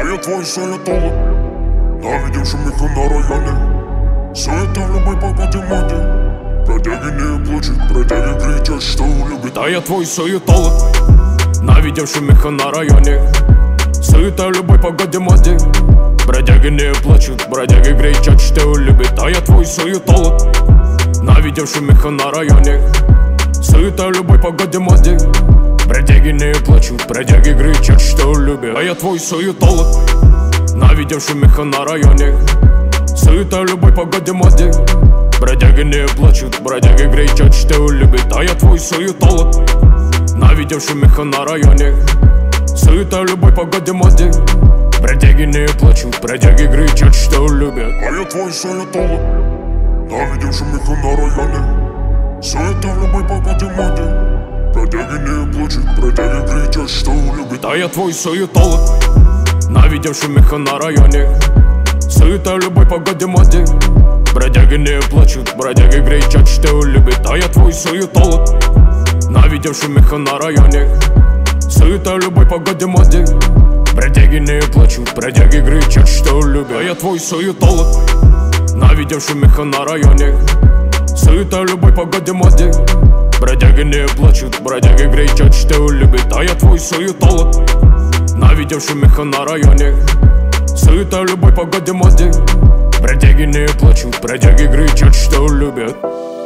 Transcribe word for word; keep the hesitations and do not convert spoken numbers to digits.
А я твой суетолог, навидел шумиха на районе. Суета в любой погоде моде. Бродяги не плачут, бродяги кричат, что любят. А я твой суетолог, навидел шумиха на районе. Суета в любой погоде моде. Бродяги не плачут, бродяги кричат, что любят. А я твой суетолог, навидел шумиха на районе. Суета в любой погоде моде. Бродяги не плачут, бродяги кричат, что любят. А я твой суетолог, навидел шумиха на районе. Суета в любой погоде моде. Бродяги не плачут, бродяги кричат, что любят. А я твой суетолог, навидел шумиха на районе. Суета в любой погоде моде. Бродяги не плачут, бродяги кричат, что любят. А я твой суетолог, навидел шумиха на районе. Суета в любой погоде моде. Бродяги не плачут, бродяги кричат, что любят. А я твой суетолог, навидел шумиха на районе. Суета в любой погоде моде. Бродяги не плачут, бродяги кричат, что любят. А я твой суетолог, навидел шумиха на районе. Суета в любой погоде моде. Бродяги не плачут, бродяги кричат, что любят. А я твой суетолог, навидел шумиха на районе. Суета в любой погоде моде. Бродяги не плачут, бродяги кричат, что любят. А я твой суетолог, навидел шумиха на районе. Суета в любой погоде моде. Бродяги не плачут, бродяги кричат, что любят.